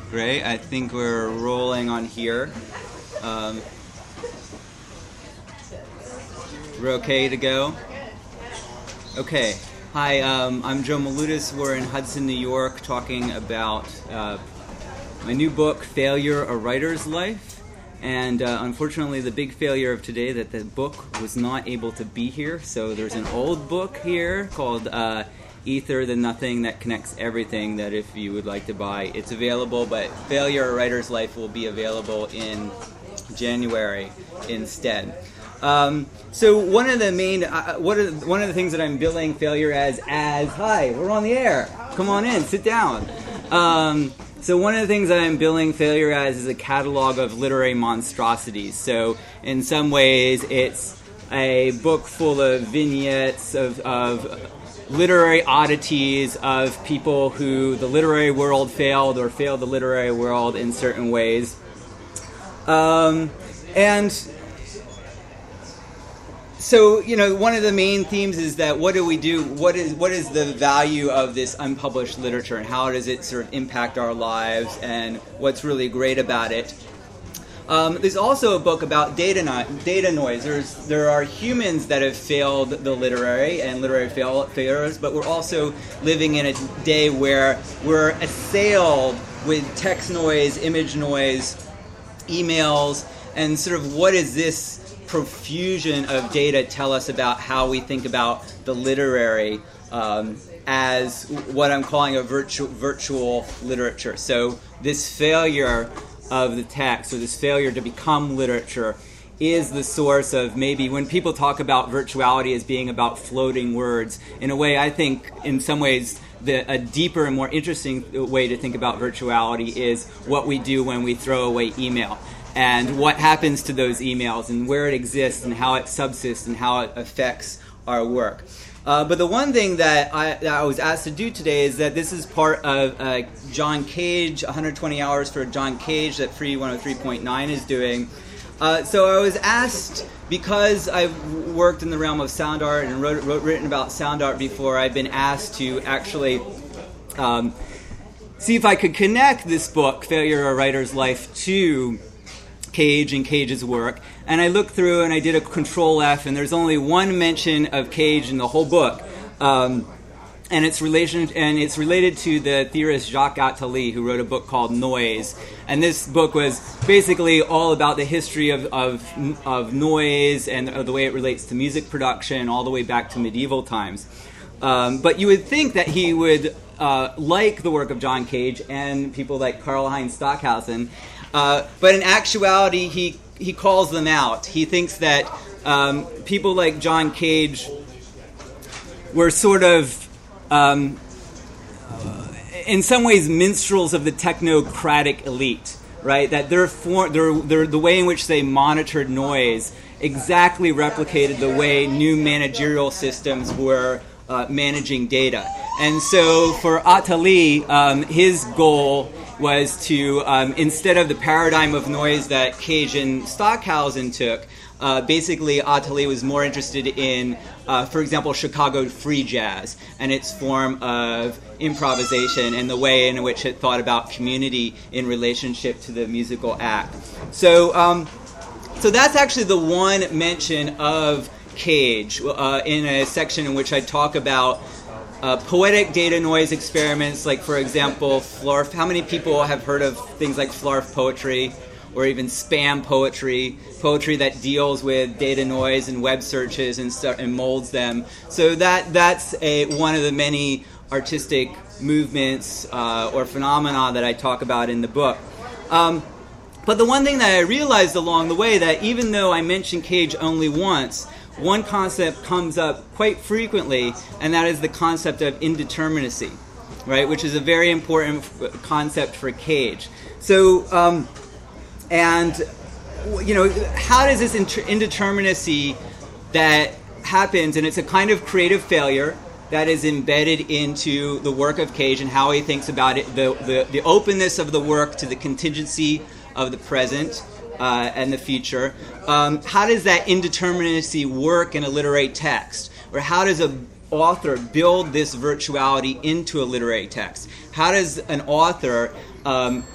Great. I think we're rolling on here. We're okay to go? Okay. Hi, I'm Joe Malutis. We're in Hudson, New York, talking about my new book, Failure: A Writer's Life. And unfortunately, the big failure of today that the book was not able to be here. So there's an old book here called Ether, the Nothing That Connects Everything, that if you would like to buy, it's available. But Failure: A Writer's Life will be available in January instead. So one of the main, one of the things that I'm billing Failure as hi, we're on the air. Come on in, sit down. So one of the things that I'm billing Failure as is a catalog of literary monstrosities. So in some ways, it's a book full of vignettes of literary oddities of people who the literary world failed or failed the literary world in certain ways. And so, one of the main themes is that what do we do? What is the value of this unpublished literature, and how does it sort of impact our lives, and what's really great about it? There's also a book about data noise. There are humans that have failed the literary and literary failures, but we're also living in a day where we're assailed with text noise, image noise, emails, and sort of what is this profusion of data tell us about how we think about the literary as what I'm calling a virtual literature. So this failure of the text, or this failure to become literature, is the source of maybe when people talk about virtuality as being about floating words. In a way, I think in some ways a deeper and more interesting way to think about virtuality is what we do when we throw away email. And what happens to those emails, and where it exists, and how it subsists, and how it affects our work. But the one thing that I was asked to do today is that this is part of John Cage, 120 Hours for John Cage, that Free 103.9 is doing. So I was asked, because I've worked in the realm of sound art and written about sound art before, I've been asked to actually see if I could connect this book, Failure: A Writer's Life, to Cage and Cage's work. And I looked through and I did a Control F, and there's only one mention of Cage in the whole book. And it's related to the theorist Jacques Attali, who wrote a book called Noise. And this book was basically all about the history of noise and the way it relates to music production all the way back to medieval times. But you would think that he would like the work of John Cage and people like Karlheinz Stockhausen. But in actuality, he calls them out. He thinks that people like John Cage were sort of, in some ways, minstrels of the technocratic elite, right? That they're the way in which they monitored noise exactly replicated the way new managerial systems were managing data. And so for Attali, his goal was to, instead of the paradigm of noise that Cage and Stockhausen took, basically Attali was more interested in, for example, Chicago free jazz and its form of improvisation and the way in which it thought about community in relationship to the musical act. So that's actually the one mention of Cage in a section in which I talk about poetic data noise experiments, like, for example, Flarf. How many people have heard of things like Flarf poetry, or even spam poetry that deals with data noise and web searches and stuff and molds them? So that's one of the many artistic movements or phenomena that I talk about in the book. But the one thing that I realized along the way, that even though I mentioned Cage only once, one concept comes up quite frequently, and that is the concept of indeterminacy, right? Which is a very important concept for Cage. So, how does this indeterminacy that happens, and it's a kind of creative failure that is embedded into the work of Cage and how he thinks about it, the openness of the work to the contingency of the present, and the future. How does that indeterminacy work in a literary text? Or how does an author build this virtuality into a literary text? How does an author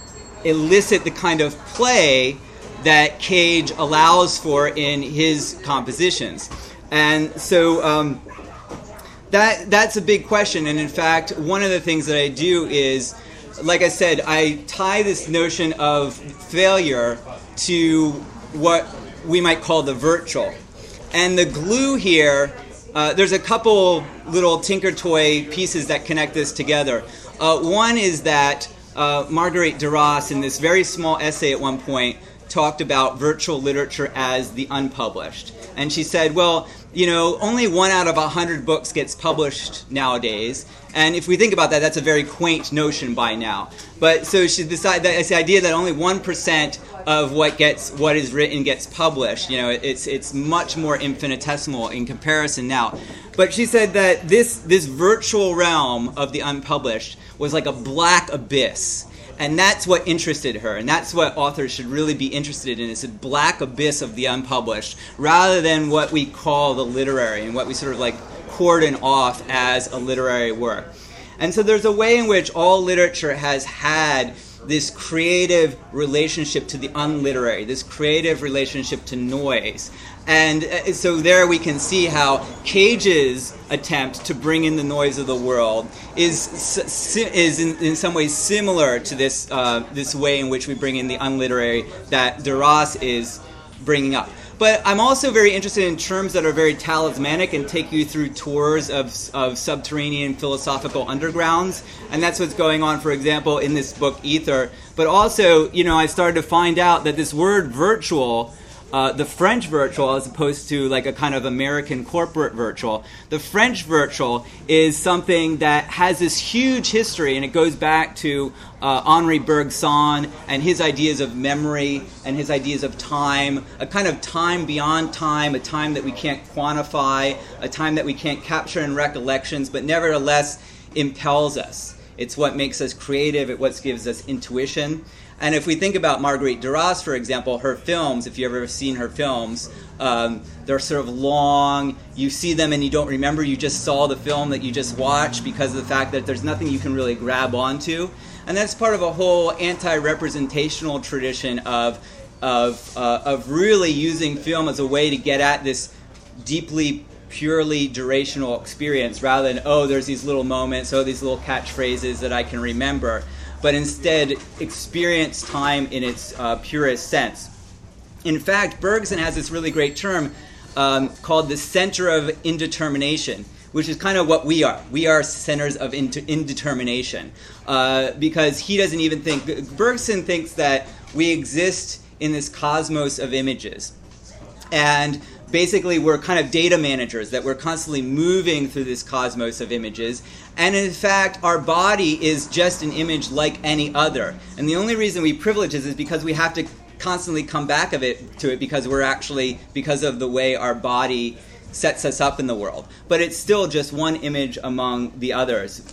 elicit the kind of play that Cage allows for in his compositions. And so that's a big question. And in fact, one of the things that I do is, like I said, I tie this notion of failure to what we might call the virtual. And the glue here, there's a couple little Tinker Toy pieces that connect this together. One is that Marguerite Duras, in this very small essay at one point, talked about virtual literature as the unpublished. And she said, well, only 1 out of 100 books gets published nowadays. And if we think about that, that's a very quaint notion by now. But so she decided that it's the idea that only 1% of what is written gets published. It's much more infinitesimal in comparison now. But she said that this virtual realm of the unpublished was like a black abyss. And that's what interested her, and that's what authors should really be interested in, is a black abyss of the unpublished, rather than what we call the literary, and what we sort of like cordon off as a literary work. And so there's a way in which all literature has had this creative relationship to the unliterary, this creative relationship to noise. And so there we can see how Cage's attempt to bring in the noise of the world is in some ways similar to this way in which we bring in the unliterary that Duras is bringing up. But I'm also very interested in terms that are very talismanic and take you through tours of subterranean philosophical undergrounds. And that's what's going on, for example, in this book, Ether. But also, I started to find out that this word virtual, the French virtual, as opposed to like a kind of American corporate virtual, the French virtual is something that has this huge history, and it goes back to Henri Bergson and his ideas of memory and his ideas of time, a kind of time beyond time, a time that we can't quantify, a time that we can't capture in recollections, but nevertheless impels us. It's what makes us creative, it's what gives us intuition. And if we think about Marguerite Duras, for example, her films, if you've ever seen her films, they're sort of long. You see them and you don't remember you just saw the film that you just watched because of the fact that there's nothing you can really grab onto. And that's part of a whole anti-representational tradition of really using film as a way to get at this deeply, purely durational experience, rather than, there's these little moments, these little catchphrases that I can remember, but instead experience time in its purest sense. In fact, Bergson has this really great term called the center of indetermination, which is kind of what we are. We are centers of indetermination, because he doesn't even think, Bergson thinks that we exist in this cosmos of images. And basically we're kind of data managers, that we're constantly moving through this cosmos of images. And in fact, our body is just an image like any other. And the only reason we privilege it is because we have to constantly come back to it because of the way our body sets us up in the world. But it's still just one image among the others.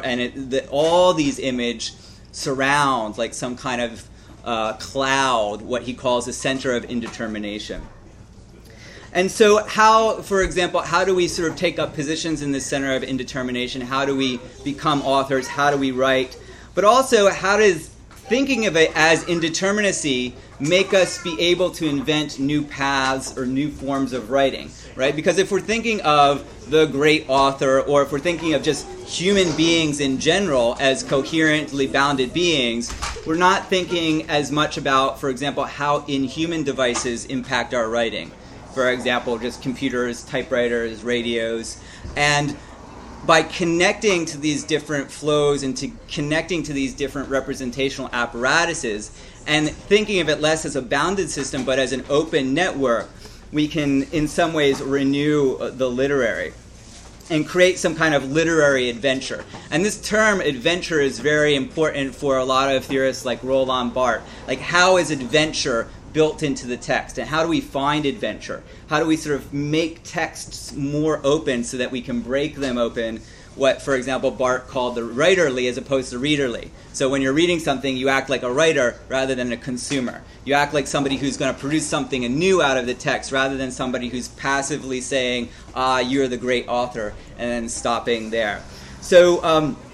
All these images surround like some kind of cloud, what he calls the center of indetermination. And so for example, how do we sort of take up positions in this center of indetermination? How do we become authors? How do we write? But also, how does thinking of it as indeterminacy make us be able to invent new paths or new forms of writing, right? Because if we're thinking of the great author, or if we're thinking of just human beings in general as coherently bounded beings, we're not thinking as much about, for example, how inhuman devices impact our writing. For example, just computers, typewriters, radios. And by connecting to these different flows and connecting to these different representational apparatuses and thinking of it less as a bounded system but as an open network, we can in some ways renew the literary and create some kind of literary adventure. And this term adventure is very important for a lot of theorists like Roland Barthes. Like, how is adventure built into the text, and how do we find adventure? How do we sort of make texts more open so that we can break them open, what, for example, Barthes called the writerly as opposed to readerly. So when you're reading something, you act like a writer rather than a consumer. You act like somebody who's going to produce something new out of the text rather than somebody who's passively saying, you're the great author, and then stopping there. So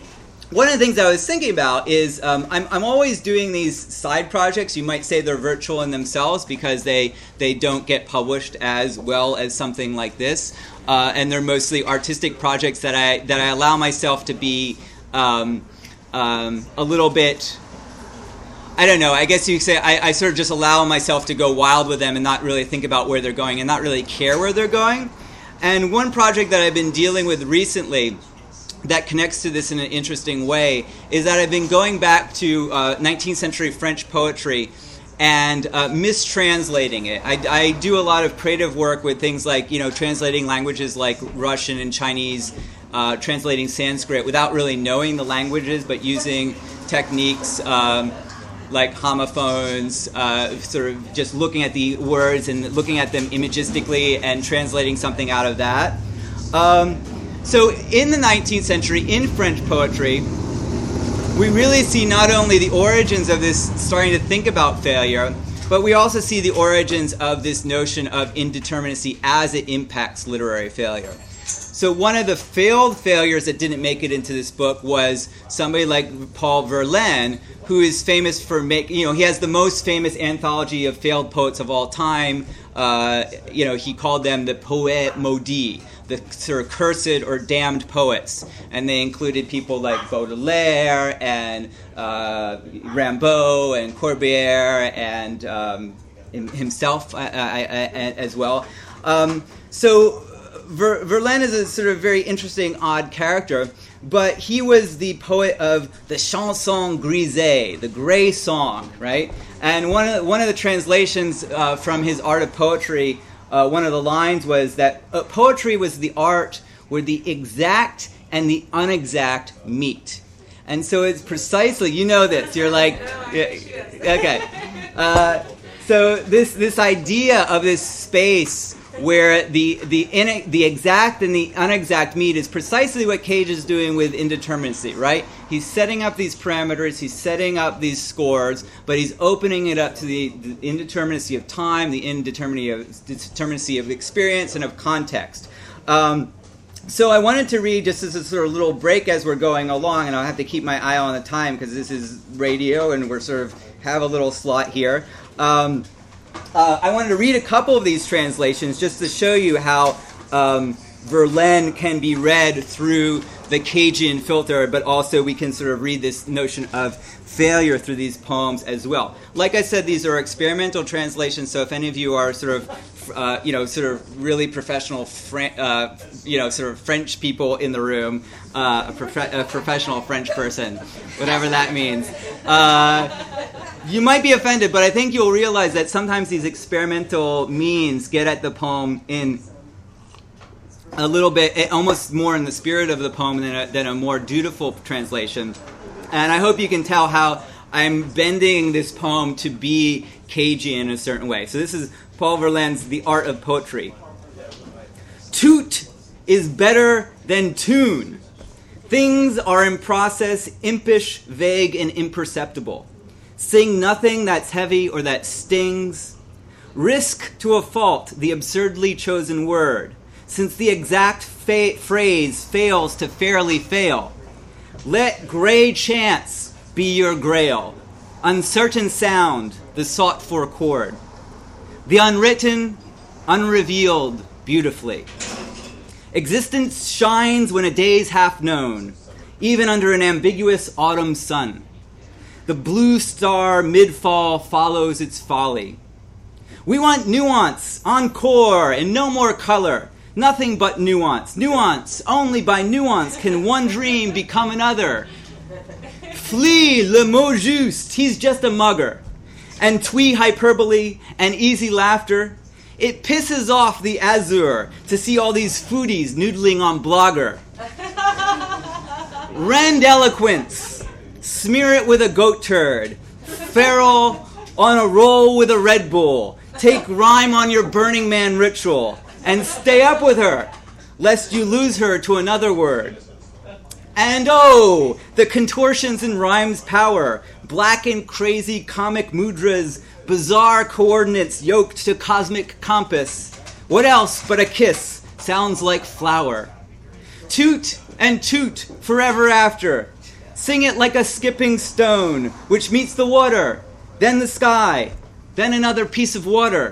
one of the things I was thinking about is I'm always doing these side projects. You might say they're virtual in themselves because they don't get published as well as something like this, and they're mostly artistic projects that I allow myself to be a little bit. I don't know. I guess you could say I sort of just allow myself to go wild with them and not really think about where they're going and not really care where they're going. And one project that I've been dealing with recently that connects to this in an interesting way is that I've been going back to 19th century French poetry and mistranslating it. I do a lot of creative work with things like, translating languages like Russian and Chinese, translating Sanskrit without really knowing the languages, but using techniques like homophones, sort of just looking at the words and looking at them imagistically and translating something out of that. So in the 19th century, in French poetry, we really see not only the origins of this starting to think about failure, but we also see the origins of this notion of indeterminacy as it impacts literary failure. So one of the failed failures that didn't make it into this book was somebody like Paul Verlaine, who is famous for he has the most famous anthology of failed poets of all time. He called them the poètes maudits, the sort of cursed or damned poets. And they included people like Baudelaire and Rimbaud and Corbière and himself as well. So Verlaine is a sort of very interesting, odd character, but he was the poet of the chanson grisée, the gray song, right? And one of the translations from his Art of Poetry, one of the lines was that poetry was the art where the exact and the unexact meet. And so it's precisely, you know this, you're like, yeah, okay. So this idea of this space where the exact and the unexact meet is precisely what Cage is doing with indeterminacy, right? He's setting up these parameters, he's setting up these scores, but he's opening it up to the indeterminacy of time, the indeterminacy of experience and of context. So I wanted to read, just as a sort of little break as we're going along, and I'll have to keep my eye on the time because this is radio and we're sort of have a little slot here. I wanted to read a couple of these translations just to show you how Verlaine can be read through the Cagean filter, but also we can sort of read this notion of failure through these poems as well. Like I said, these are experimental translations, so if any of you are sort of really professional, sort of French people in the room, a professional French person, whatever that means, you might be offended, but I think you'll realize that sometimes these experimental means get at the poem in a little bit, almost more in the spirit of the poem than a more dutiful translation. And I hope you can tell how I'm bending this poem to be Cagean in a certain way. So this is Paul Verlaine's The Art of Poetry. Toot is better than tune. Things are in process, impish, vague, and imperceptible. Sing nothing that's heavy or that stings. Risk to a fault the absurdly chosen word, since the exact phrase fails to fairly fail. Let gray chance be your grail, uncertain sound the sought-for chord. The unwritten, unrevealed beautifully. Existence shines when a day's half known, even under an ambiguous autumn sun. The blue star mid-fall follows its folly. We want nuance, encore, and no more color. Nothing but nuance. Nuance. Only by nuance can one dream become another. Flee le mot juste. He's just a mugger. And twee hyperbole and easy laughter. It pisses off the azure to see all these foodies noodling on Blogger. Rend eloquence. Smear it with a goat turd. Feral on a roll with a Red Bull. Take rhyme on your Burning Man ritual. And stay up with her, lest you lose her to another word. And oh, the contortions in rhyme's power. Black and crazy comic mudras. Bizarre coordinates yoked to cosmic compass. What else but a kiss sounds like flower? Toot and toot forever after. Sing it like a skipping stone, which meets the water, then the sky, then another piece of water.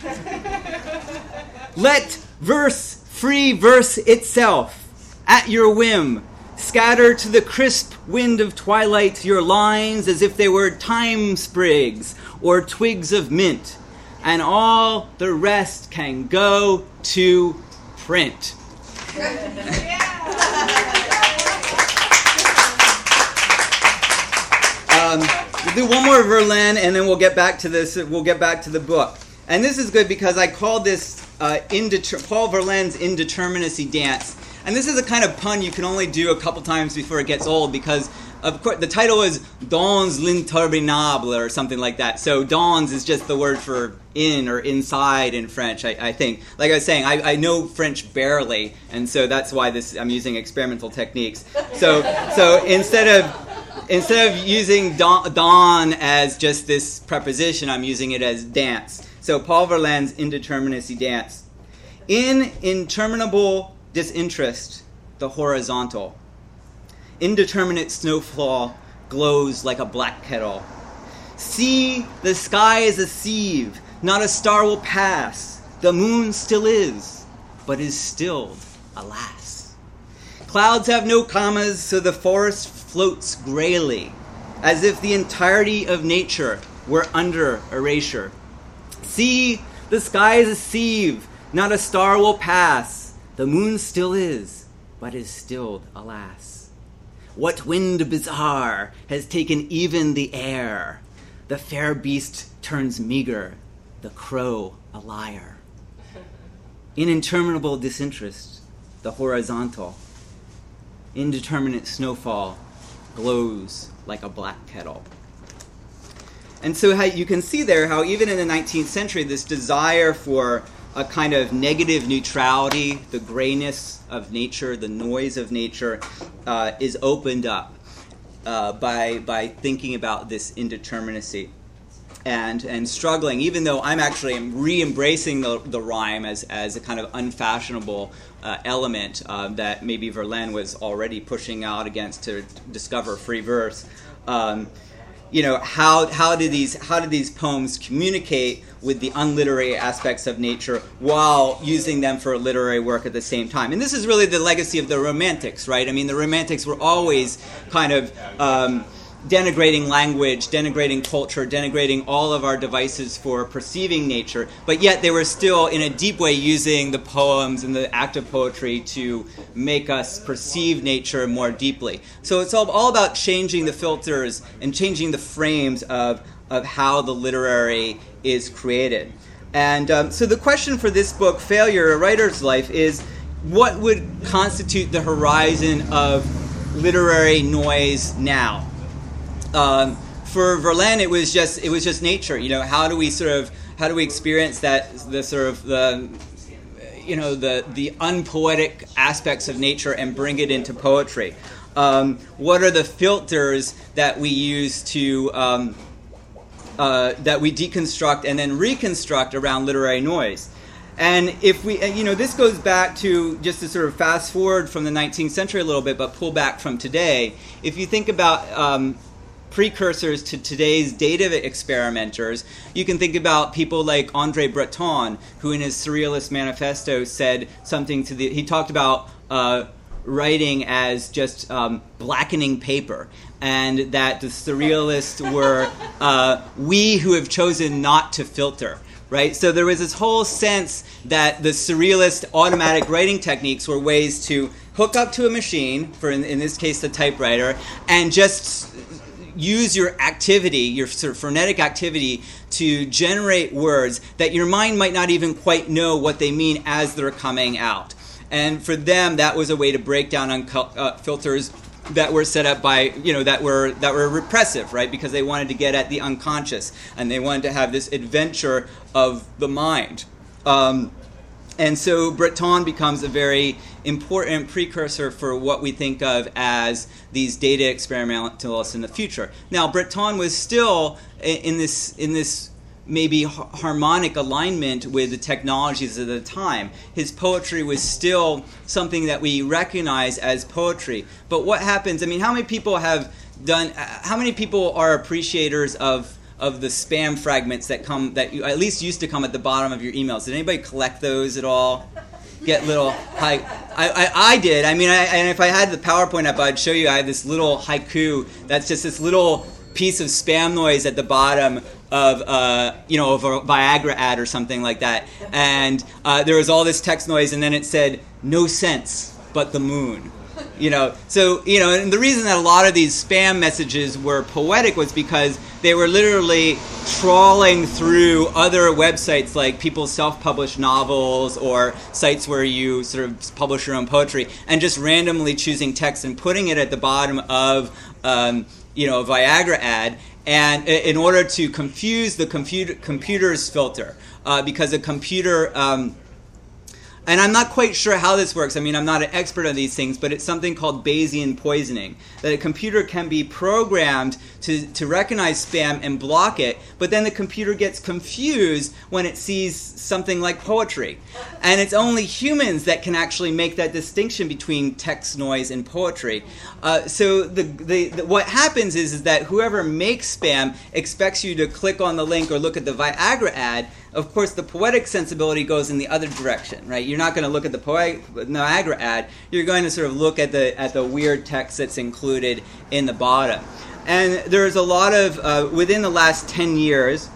Let verse free verse itself, at your whim, scatter to the crisp wind of twilight your lines as if they were thyme sprigs or twigs of mint, and all the rest can go to print. We'll do one more Verlaine, and then we'll get back to this. We'll get back to the book. And this is good because I call this Paul Verlaine's Indeterminacy Dance. And this is a kind of pun you can only do a couple times before it gets old, because of course the title is Dans l'interminable or something like that. So dans is just the word for in or inside in French, I think. Like I was saying, I know French barely, and so that's why I'm using experimental techniques. So instead of using don as just this preposition, I'm using it as dance. So Paul Verlaine's Indeterminacy Dance. In interminable disinterest, the horizontal. Indeterminate snowfall glows like a black kettle. See, the sky is a sieve, not a star will pass. The moon still is, but is stilled, alas. Clouds have no commas, so the forest floats grayly, as if the entirety of nature were under erasure. See, the sky is a sieve, not a star will pass. The moon still is, but is stilled, alas. What wind bizarre has taken even the air? The fair beast turns meager, the crow a liar. In interminable disinterest, the horizontal. Indeterminate snowfall glows like a black kettle. And so you can see there how even in the 19th century, this desire for a kind of negative neutrality, the grayness of nature, the noise of nature, is opened up by thinking about this indeterminacy and struggling, even though I'm actually re-embracing the rhyme as a kind of unfashionable element that maybe Verlaine was already pushing out against to discover free verse. How did these poems communicate with the unliterary aspects of nature while using them for literary work at the same time? And this is really the legacy of the Romantics, right? I mean, the Romantics were always kind of denigrating language, denigrating culture, denigrating all of our devices for perceiving nature, but yet they were still, in a deep way, using the poems and the act of poetry to make us perceive nature more deeply. So it's all about changing the filters and changing the frames of how the literary is created. And so the question for this book, Failure, A Writer's Life, is what would constitute the horizon of literary noise now? For Verlaine, it was just nature. How do we experience that the unpoetic aspects of nature and bring it into poetry? What are the filters that we use to that we deconstruct and then reconstruct around literary noise? And if we, this goes back to, just to sort of fast forward from the 19th century a little bit, but pull back from today. If you think about precursors to today's data experimenters, you can think about people like André Breton, who in his Surrealist Manifesto said something he talked about writing as just blackening paper, and that the Surrealists were we who have chosen not to filter. Right? So there was this whole sense that the Surrealist automatic writing techniques were ways to hook up to a machine, in this case the typewriter, and just use your activity, your sort of frenetic activity, to generate words that your mind might not even quite know what they mean as they're coming out. And for them, that was a way to break down filters that were set up by, that were repressive, right? Because they wanted to get at the unconscious, and they wanted to have this adventure of the mind. And so Breton becomes a very important precursor for what we think of as these data experimentalists in the future. Now, Breton was still in this maybe harmonic alignment with the technologies of the time. His poetry was still something that we recognize as poetry. But what happens, I mean, how many people are appreciators of the spam fragments that you at least used to come at the bottom of your emails? Did anybody collect those at all? Get little I did. I mean, and if I had the PowerPoint up, I'd show you. I had this little haiku that's just this little piece of spam noise at the bottom of of a Viagra ad or something like that, and there was all this text noise, and then it said, "No sense but the moon." So and the reason that a lot of these spam messages were poetic was because they were literally trawling through other websites like people's self-published novels or sites where you sort of publish your own poetry, and just randomly choosing text and putting it at the bottom of a Viagra ad, and in order to confuse the computer's filter, because a computer. And I'm not quite sure how this works. I mean, I'm not an expert on these things, but it's something called Bayesian poisoning, that a computer can be programmed to recognize spam and block it, but then the computer gets confused when it sees something like poetry. And it's only humans that can actually make that distinction between text noise and poetry. So what happens is that whoever makes spam expects you to click on the link or look at the Viagra ad. Of course, the poetic sensibility goes in the other direction, right? You're not going to look at the Viagra ad. You're going to sort of look at the weird text that's included in the bottom. And there's a lot of, within the last 10 years,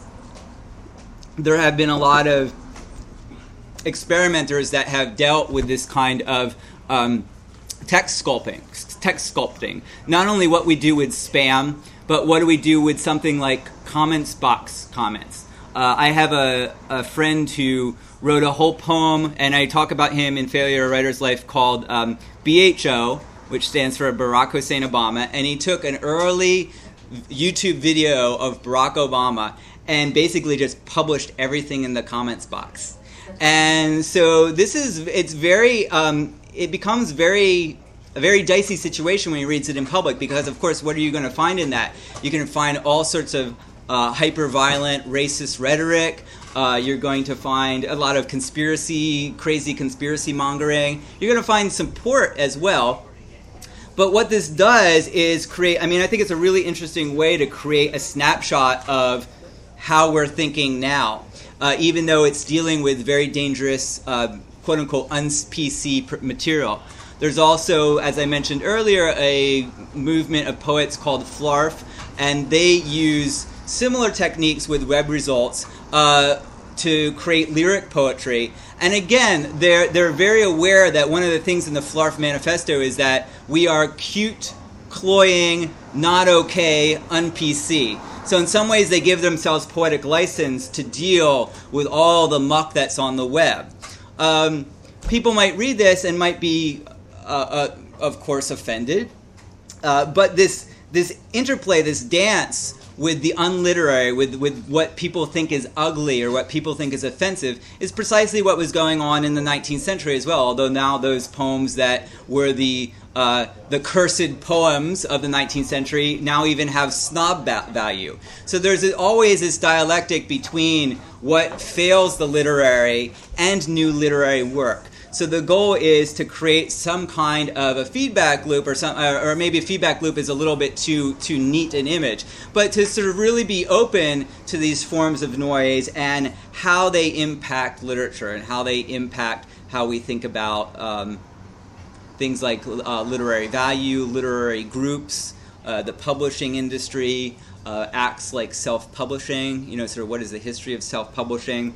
there have been a lot of experimenters that have dealt with this kind of text sculpting. Not only what we do with spam, but what do we do with something like comments box comments. I have a friend who wrote a whole poem, and I talk about him in Failure: A Writer's Life, called BHO, which stands for Barack Hussein Obama, and he took an early YouTube video of Barack Obama and basically just published everything in the comments box. And so it becomes a very dicey situation when he reads it in public, because, of course, what are you going to find in that? You can find all sorts of hyper-violent, racist rhetoric. You're going to find a lot of crazy conspiracy mongering. You're going to find support as well. But what this does is create, I think it's a really interesting way to create a snapshot of how we're thinking now, even though it's dealing with very dangerous, quote-unquote, un-PC material. There's also, as I mentioned earlier, a movement of poets called Flarf, and they use similar techniques with web results to create lyric poetry. And again, they're very aware that one of the things in the Flarf Manifesto is that we are cute, cloying, not okay, un-PC. So in some ways they give themselves poetic license to deal with all the muck that's on the web. People might read this and might be, of course, offended. But this interplay, this dance with the unliterary, with what people think is ugly or what people think is offensive, is precisely what was going on in the 19th century as well, although now those poems that were the cursed poems of the 19th century now even have snob value. So there's always this dialectic between what fails the literary and new literary work. So the goal is to create some kind of a feedback loop, or maybe a feedback loop is a little bit too neat an image, but to sort of really be open to these forms of noise and how they impact literature and how they impact how we think about things like literary value, literary groups, the publishing industry, acts like self-publishing, sort of what is the history of self-publishing.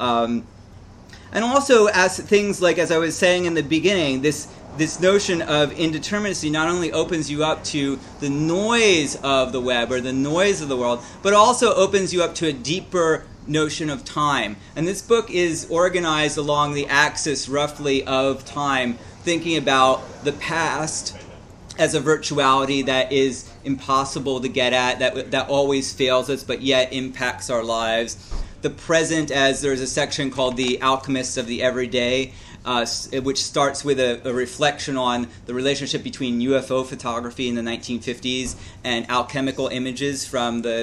And also as things like, as I was saying in the beginning, this notion of indeterminacy not only opens you up to the noise of the web or the noise of the world, but also opens you up to a deeper notion of time. And this book is organized along the axis, roughly, of time, thinking about the past as a virtuality that is impossible to get at, that always fails us, but yet impacts our lives. The present, as there's a section called The Alchemists of the Everyday, which starts with a reflection on the relationship between UFO photography in the 1950s and alchemical images from the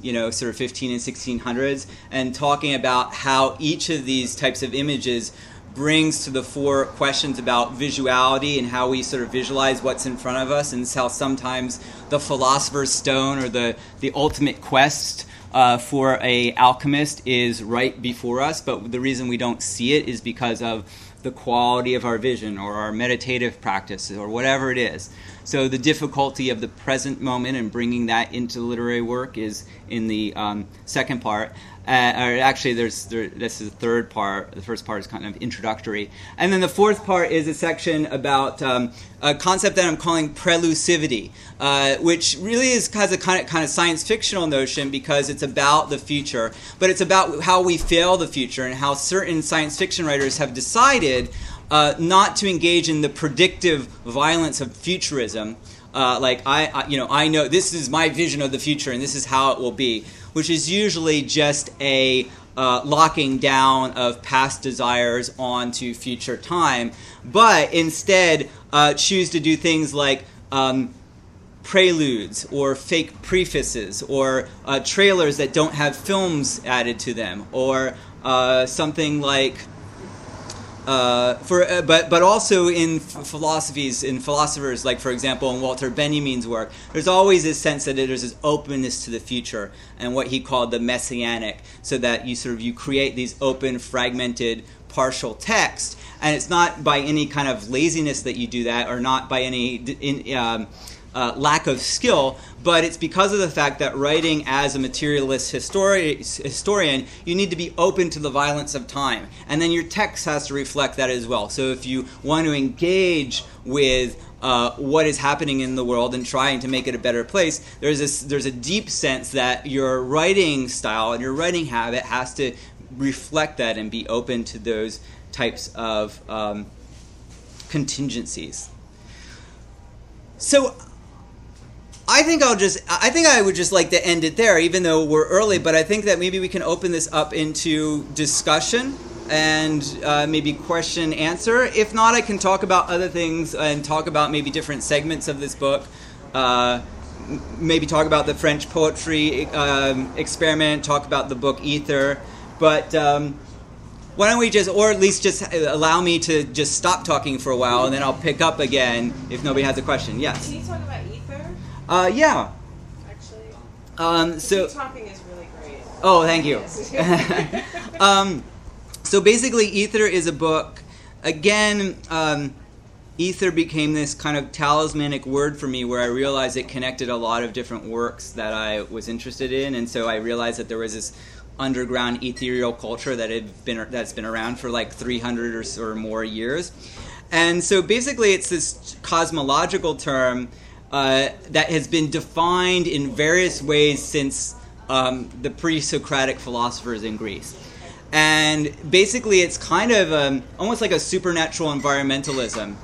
sort of 15 and 1600s, and talking about how each of these types of images brings to the fore questions about visuality and how we sort of visualize what's in front of us, and how sometimes the philosopher's stone or the ultimate quest for a alchemist is right before us, but the reason we don't see it is because of the quality of our vision or our meditative practice or whatever it is. So the difficulty of the present moment and bringing that into literary work is in the second part. Or actually, this is the third part. The first part is kind of introductory. And then the fourth part is a section about a concept that I'm calling prelusivity, which really has a kind of science fictional notion because it's about the future, but it's about how we fail the future and how certain science fiction writers have decided not to engage in the predictive violence of futurism. I know this is my vision of the future and this is how it will be, which is usually just a locking down of past desires onto future time, but instead choose to do things like preludes or fake prefaces or trailers that don't have films added to them, or something like but also in philosophers, like for example in Walter Benjamin's work, there's always this sense that there's this openness to the future and what he called the messianic, so that you create these open, fragmented, partial text, and it's not by any kind of laziness that you do that, or not by any lack of skill, but it's because of the fact that writing as a materialist historian, you need to be open to the violence of time, and then your text has to reflect that as well. So if you want to engage with what is happening in the world and trying to make it a better place, there's a deep sense that your writing style and your writing habit has to reflect that and be open to those types of contingencies. So I think I would just like to end it there, even though we're early, but I think that maybe we can open this up into discussion and maybe question answer. If not, I can talk about other things and talk about maybe different segments of this book. Maybe talk about the French poetry experiment, talk about the book Ether. But why don't we or at least just allow me to just stop talking for a while, and then I'll pick up again if nobody has a question. Yes? Can you talk about Ether? Yeah. Actually, so talking is really great. Oh, thank you. So basically, Ether is a book. Again, Ether became this kind of talismanic word for me, where I realized it connected a lot of different works that I was interested in, and so I realized that there was this underground ethereal culture that's been around for like 300 or more years. And so basically, it's this cosmological term that has been defined in various ways since the pre-Socratic philosophers in Greece. And basically, it's kind of almost like a supernatural environmentalism.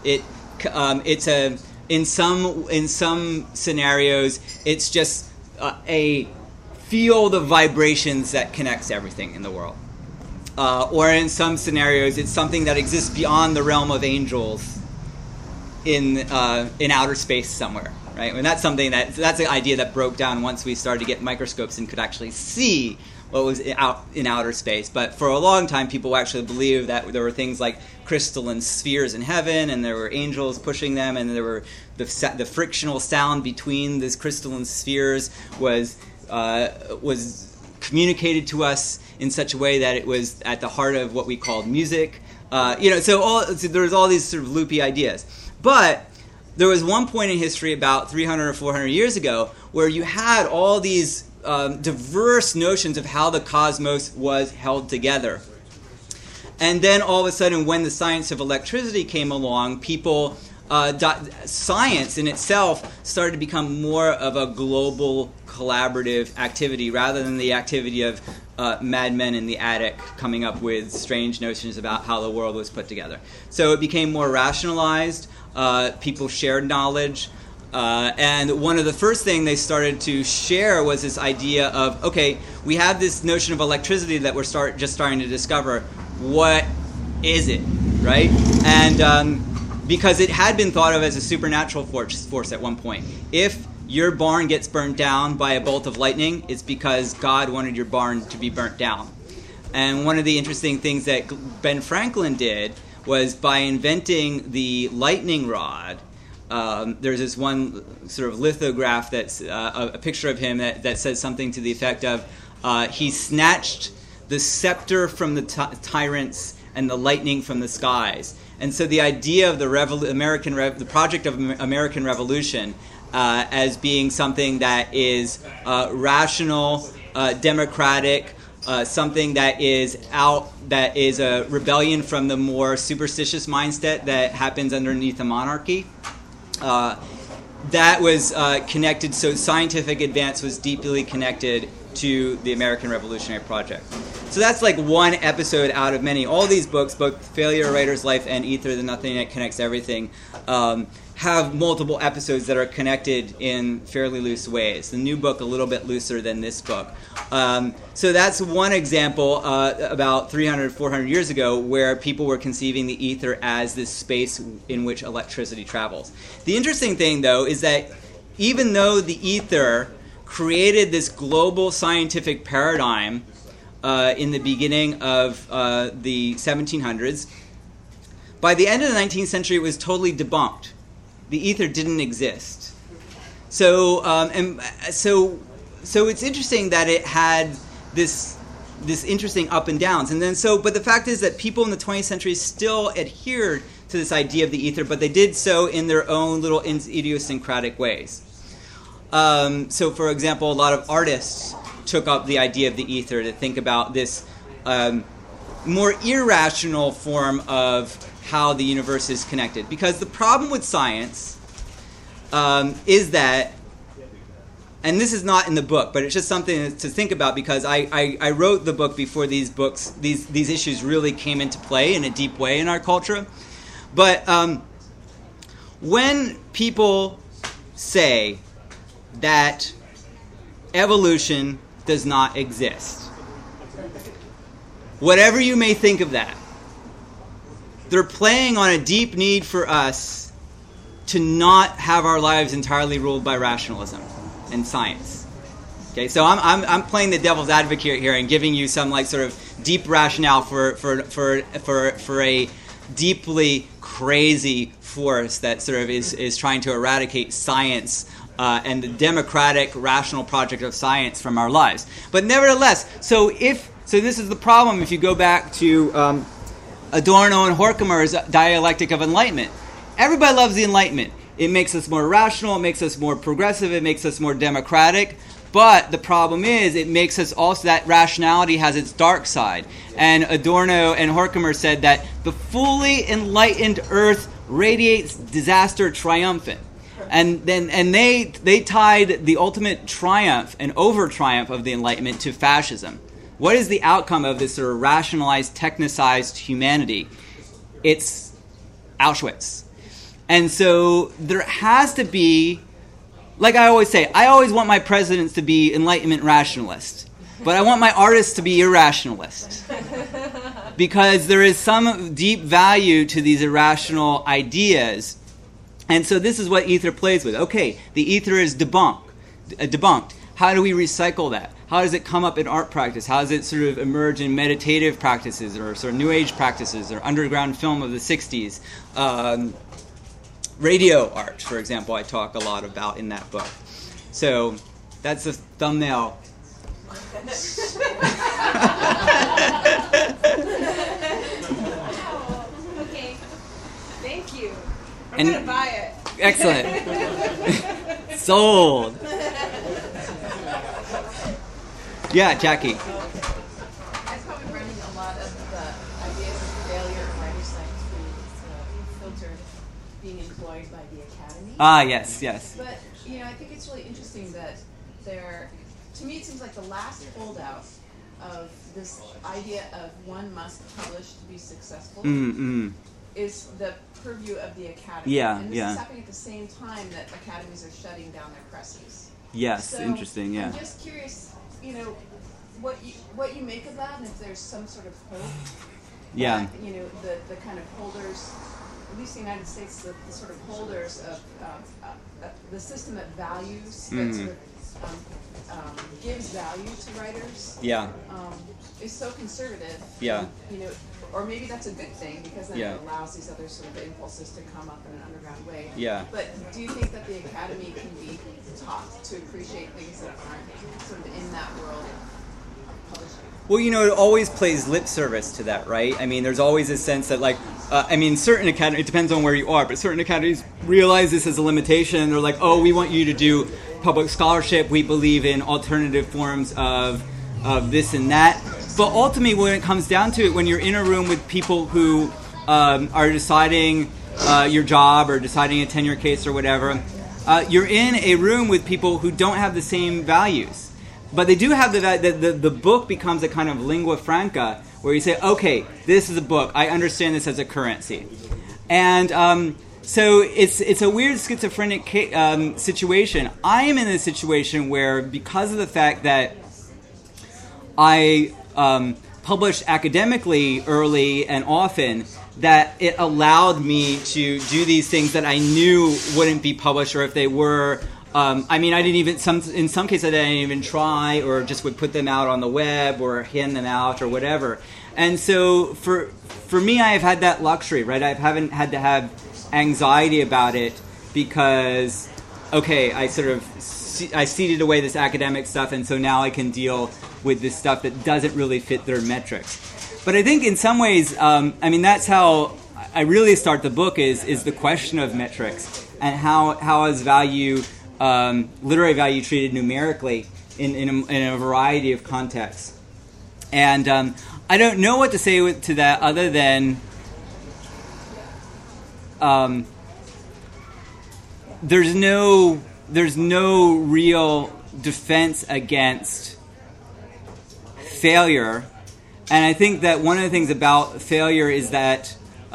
In some scenarios, it's just a field of vibrations that connects everything in the world. Or in some scenarios, it's something that exists beyond the realm of angels in outer space somewhere, right? And that's something that's an idea that broke down once we started to get microscopes and could actually see what was out in outer space. But for a long time, people actually believed that there were things like crystalline spheres in heaven, and there were angels pushing them, and there were the frictional sound between these crystalline spheres was communicated to us in such a way that it was at the heart of what we called music. So there was all these sort of loopy ideas. But there was one point in history about 300 or 400 years ago where you had all these diverse notions of how the cosmos was held together. And then all of a sudden, when the science of electricity came along, science in itself started to become more of a global collaborative activity rather than the activity of madmen in the attic coming up with strange notions about how the world was put together. So it became more rationalized. People shared knowledge. And one of the first things they started to share was this idea of, okay, we have this notion of electricity that we're just starting to discover. What is it, right? And because it had been thought of as a supernatural force at one point. If your barn gets burnt down by a bolt of lightning, it's because God wanted your barn to be burnt down. And one of the interesting things that Ben Franklin did was by inventing the lightning rod. There's this one sort of lithograph that's a picture of him that says something to the effect of, he snatched the scepter from the tyrants and the lightning from the skies. And so the idea of the project of American Revolution as being something that is rational, democratic, something that is a rebellion from the more superstitious mindset that happens underneath a monarchy. That was connected, so scientific advance was deeply connected to the American Revolutionary Project. So that's like one episode out of many. All these books, both Failure, A Writer's Life, and Ether, The Nothing That Connects Everything, have multiple episodes that are connected in fairly loose ways. The new book a little bit looser than this book. So that's one example about 300, 400 years ago where people were conceiving the ether as this space in which electricity travels. The interesting thing, though, is that even though the ether created this global scientific paradigm in the beginning of the 1700s, by the end of the 19th century it was totally debunked. The ether didn't exist. So it's interesting that it had this interesting up and downs. And then but the fact is that people in the 20th century still adhered to this idea of the ether, but they did so in their own little idiosyncratic ways. So for example, a lot of artists took up the idea of the ether to think about this more irrational form of how the universe is connected. Because the problem with science is that, and this is not in the book, but it's just something to think about because I wrote the book before these issues really came into play in a deep way in our culture. But when people say that evolution does not exist, whatever you may think of that, they're playing on a deep need for us to not have our lives entirely ruled by rationalism and science. Okay, so I'm playing the devil's advocate here and giving you some like sort of deep rationale for a deeply crazy force that sort of is trying to eradicate science and the democratic rational project of science from our lives. But nevertheless, so this is the problem if you go back to Adorno and Horkheimer's dialectic of enlightenment. Everybody loves the Enlightenment. It makes us more rational, it makes us more progressive, it makes us more democratic. But the problem is, it makes us also, that rationality has its dark side. And Adorno and Horkheimer said that the fully enlightened earth radiates disaster triumphant. And they tied the ultimate triumph and over-triumph of the Enlightenment to fascism. What is the outcome of this sort of rationalized, technicized humanity? It's Auschwitz. And so there has to be, like I always say, I always want my presidents to be Enlightenment rationalists, but I want my artists to be irrationalists. Because there is some deep value to these irrational ideas. And so this is what ether plays with. Okay, the ether is debunked. How do we recycle that? How does it come up in art practice? How does it sort of emerge in meditative practices or sort of New Age practices or underground film of the 60s? Radio art, for example, I talk a lot about in that book. So that's a thumbnail. Okay, thank you. I'm going to buy it. Excellent. Sold. Yeah, Jackie. That's probably running a lot of the ideas of failure of writer science filter being employed by the Academy. Ah, yes. But, I think it's really interesting that to me it seems like the last holdout of this idea of one must publish to be successful is the purview of the Academy. Yeah, and this is happening at the same time that academies are shutting down their presses. Yes, So interesting, yeah. I'm just curious, what you make of that, and if there's some sort of hope. Yeah. That, the kind of holders at least the United States, the sort of holders of the system that values, that sort of gives value to writers. Yeah. Is so conservative. Yeah. You know, or maybe that's a good thing because then Yeah. it allows these other sort of impulses to come up in an underground way. Yeah. But do you think that the Academy can be taught to appreciate things that aren't sort of in that world of publishing? Well, you know, it always plays lip service to that, right? I mean, there's always a sense that, like, certain academies, it depends on where you are, but certain academies realize this as a limitation. They're like, oh, we want you to do public scholarship. We believe in alternative forms of this and that. But ultimately, when it comes down to it, when you're in a room with people who are deciding your job or deciding a tenure case or whatever, you're in a room with people who don't have the same values. But they do have the book becomes a kind of lingua franca where you say, okay, this is a book. I understand this as a currency. And so it's a weird schizophrenic situation. I am in a situation where, because of the fact that I published academically early and often, that it allowed me to do these things that I knew wouldn't be published, or if they were, I didn't even, in some cases I didn't even try, or just would put them out on the web or hand them out or whatever. And so for me, I have had that luxury, right? I haven't had to have anxiety about it because, okay, I seeded away this academic stuff, and so now I can deal with this stuff that doesn't really fit their metrics. But I think in some ways, that's how I really start the book is the question of metrics and how is value, literary value, treated numerically in a variety of contexts. And I don't know what to say to that other than there's no real defense against failure. And I think that one of the things about failure is that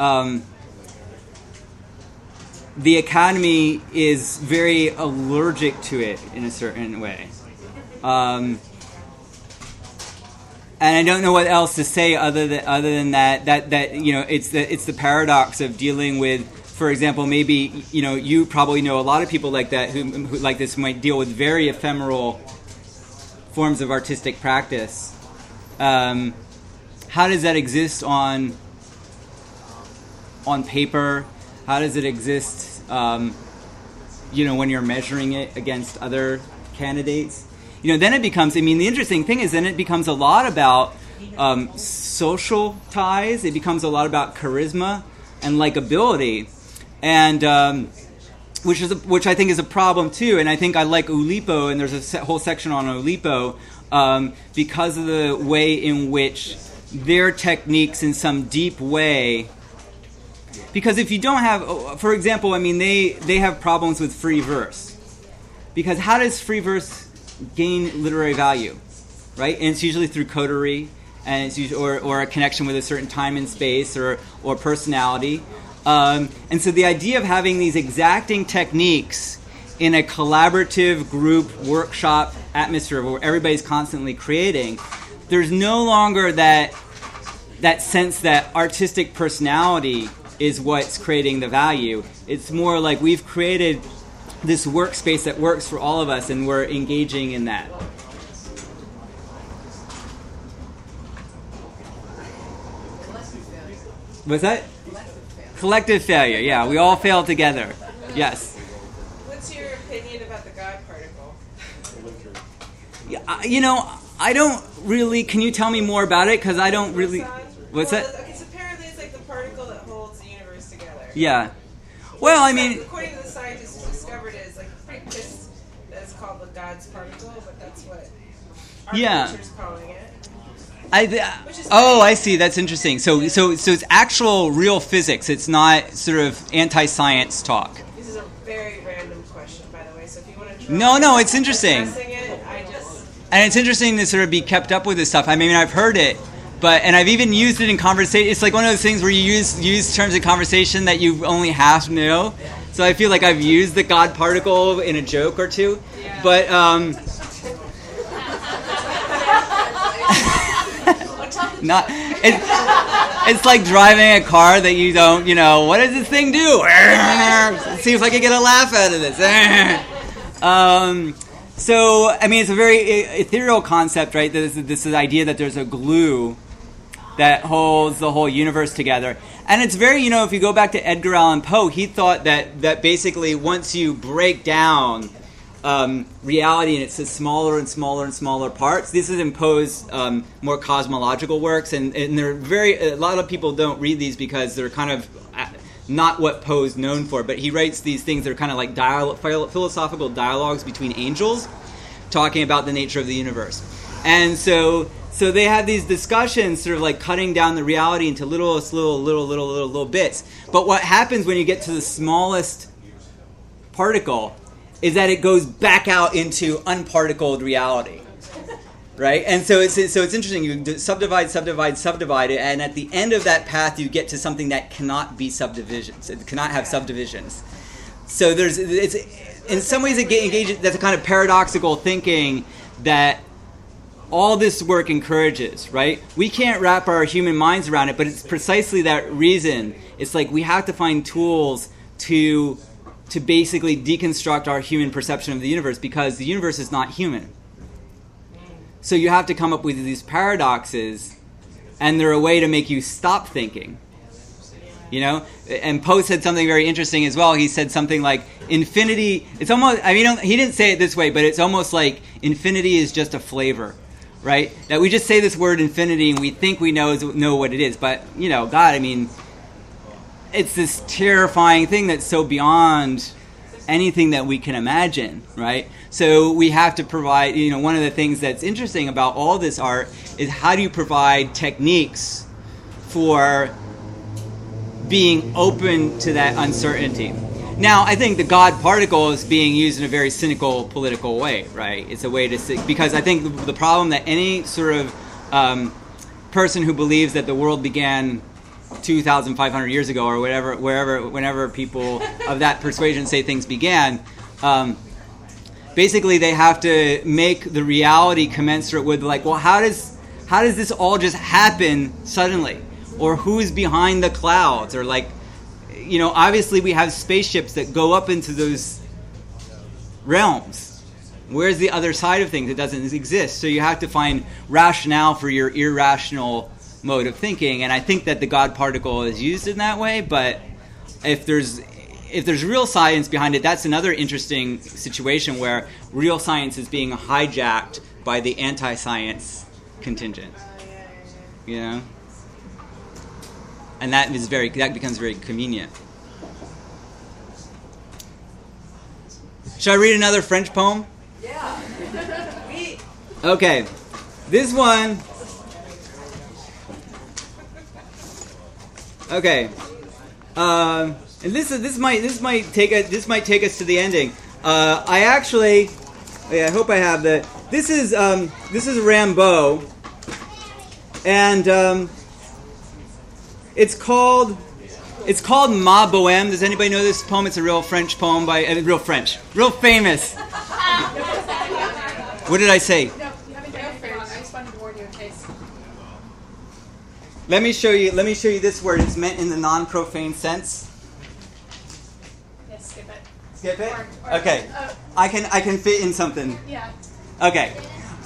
the Academy is very allergic to it in a certain way. And I don't know what else to say other than that you know, it's the paradox of dealing with, for example, maybe, you know, you probably know a lot of people like that who like this might deal with very ephemeral forms of artistic practice. How does that exist on paper? How does it exist, you know, when you're measuring it against other candidates? You know, then it becomes, the interesting thing is then it becomes a lot about social ties. It becomes a lot about charisma and likability, and which I think is a problem too. And I think I like Oulipo, and there's a whole section on Oulipo because of the way in which their techniques in some deep way. Because if you don't have, for example, they have problems with free verse. Because how does free verse gain literary value, right? And it's usually through coterie, and it's usually, or a connection with a certain time and space, or personality. And so the idea of having these exacting techniques in a collaborative group workshop atmosphere where everybody's constantly creating, there's no longer that sense that artistic personality is what's creating the value. It's more like we've created this workspace that works for all of us, and we're engaging in that. What's that? Collective failure. Yeah, we all fail together. Yes. What's your opinion about the God particle? Yeah, you know, I don't really. Can you tell me more about it? Because I don't really. What's that? Okay, so apparently it's like the particle that holds the universe together. Yeah. Well, according to the scientists who discovered it, it's like pretty pissed that it's called the God's particle, but that's what our culture's calling it. I see. That's interesting. So it's actual real physics. It's not sort of anti-science talk. This is a very random question, by the way. So if you want to try no, it's interesting. And it's interesting to sort of be kept up with this stuff. I've heard it, and I've even used it in conversation. It's like one of those things where you use terms of conversation that you only half know. So I feel like I've used the God particle in a joke or two, yeah. But. Tell the Not. It's like driving a car that you don't. What does this thing do? See if I can get a laugh out of this. So, I mean, it's a very ethereal concept, right? This idea that there's a glue that holds the whole universe together. And it's very, if you go back to Edgar Allan Poe, he thought that basically once you break down reality and it's smaller and smaller and smaller parts, this is in Poe's more cosmological works, and they're a lot of people don't read these because they're kind of not what Poe's known for, but he writes these things that are kind of like philosophical dialogues between angels talking about the nature of the universe. And so they have these discussions sort of like cutting down the reality into little bits. But what happens when you get to the smallest particle is that it goes back out into unparticled reality. Right? And so it's interesting. You subdivide, and at the end of that path, you get to something that cannot be subdivisions. It cannot have subdivisions. So it's in some ways that's a kind of paradoxical thinking that all this work encourages. Right? We can't wrap our human minds around it, but it's precisely that reason. It's like we have to find tools to basically deconstruct our human perception of the universe, because the universe is not human. So you have to come up with these paradoxes, and they're a way to make you stop thinking. And Poe said something very interesting as well. He said something like, infinity, it's almost, he didn't say it this way, but it's almost like infinity is just a flavor, right? That we just say this word infinity and we think we know what it is. But, God, it's this terrifying thing that's so beyond anything that we can imagine, right? So we have to provide, one of the things that's interesting about all this art is how do you provide techniques for being open to that uncertainty. Now, I think the God particle is being used in a very cynical political way, right? It's a way to, because I think the problem that any sort of person who believes that the world began 2,500 years ago or whenever people of that persuasion say things began, basically they have to make the reality commensurate with, like, well, how does this all just happen suddenly? Or who's behind the clouds? Or like, obviously we have spaceships that go up into those realms. Where's the other side of things? It doesn't exist. So you have to find rationale for your irrational mode of thinking, and I think that the God particle is used in that way. But if there's real science behind it, that's another interesting situation where real science is being hijacked by the anti-science contingent. And that becomes very convenient. Should I read another French poem? Yeah. Okay, this one. Okay, and this might take us to the ending. I hope I have the. This is Rimbaud, and it's called Ma Bohème. Does anybody know this poem? It's a real French poem real famous. What did I say? No, you haven't done it. I just wanted to warn you in case. Let me show you this word. It's meant in the non-profane sense. Yes, skip it. Skip it? Or, Okay. I can fit in something. Yeah. Okay.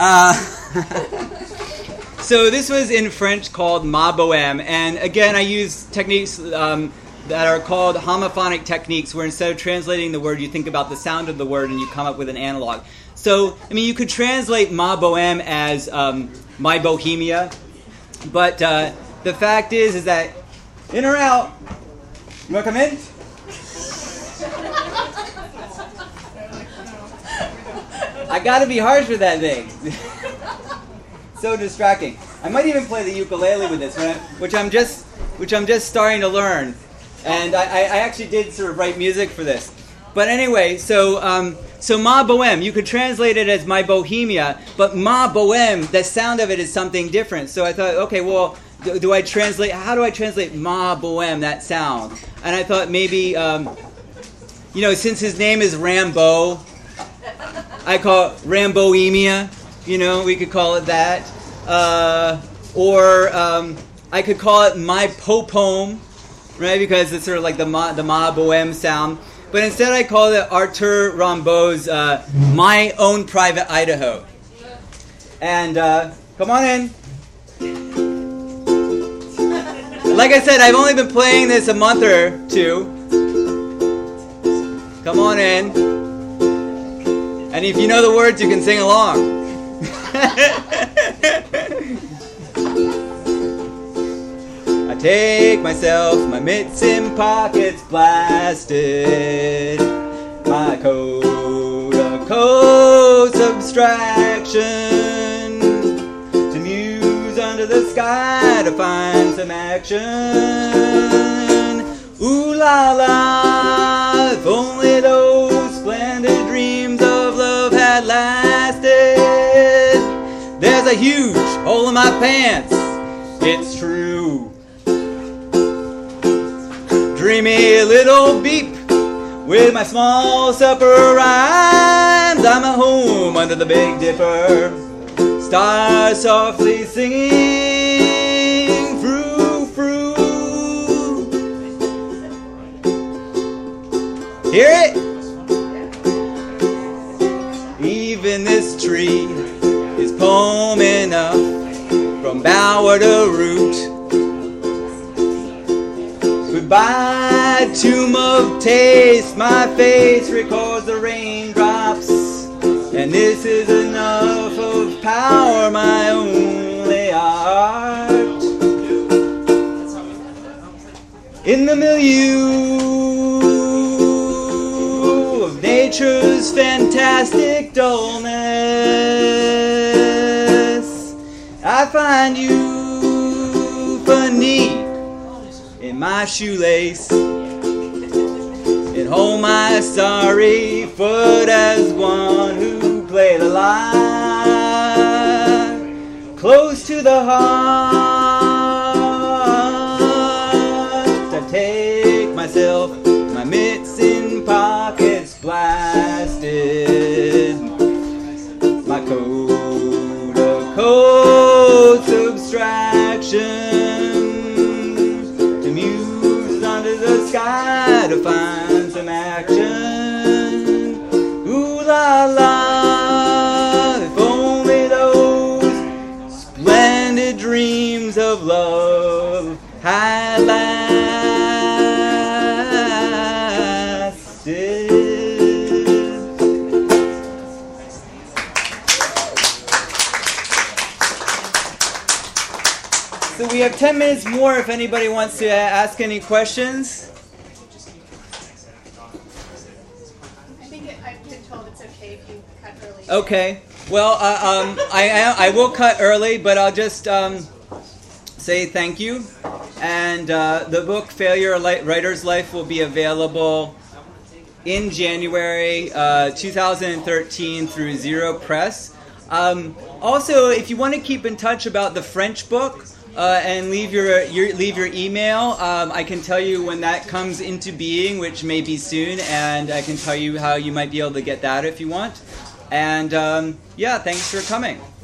So this was in French called Ma Bohème, and again I use techniques that are called homophonic techniques, where instead of translating the word, you think about the sound of the word and you come up with an analog. So, you could translate Ma Bohème as My Bohemia, but the fact is that, in or out? You want to come in? I got to be harsh with that thing. So distracting. I might even play the ukulele with this, which I'm just starting to learn. And I actually did sort of write music for this. But anyway, so Ma Bohème, you could translate it as My Bohemia, but Ma Bohème, the sound of it is something different. So I thought, okay, well, how do I translate Ma Bohème, that sound? And I thought maybe, since his name is Rimbaud, I call it Rambohemia, we could call it that. or I could call it my po-poem, right? Because it's sort of like the ma bohème sound. But instead I call it Arthur Rimbaud's My Own Private Idaho. And come on in. Like I said, I've only been playing this a month or two. Come on in. And if you know the words, you can sing along. I take myself, my mitts in pockets blasted, my coat a coat's abstraction, to muse under the sky to find some action. Ooh la la, if only those splendid dreams of love had lasted. There's a huge hole in my pants, it's true. Dreamy little beep with my small supper rhymes. I'm at home under the Big Dipper, stars softly singing, frou frou. Hear it? Even this tree is poem enough, from bower to root. Goodbye, tomb of taste, my face records the raindrops, and this is enough of power, my only art. In the milieu of nature's fantastic dullness, I find you funny in my shoelace, and hold my sorry foot as one who played a lie close to the heart. I take myself, my mitts in pockets blasted, my coat a coat's abstraction, the sky to find some action. Ooh la la, if only those splendid dreams of love had lasted. So we have 10 minutes more if anybody wants to ask any questions. I've been told it's okay if you cut early. Okay. Well, I will cut early, but I'll just say thank you. And the book Failure Writer's Life will be available in January 2013 through Zero Press. Also, if you want to keep in touch about the French book, and leave your email. I can tell you when that comes into being, which may be soon, and I can tell you how you might be able to get that if you want. And yeah, thanks for coming.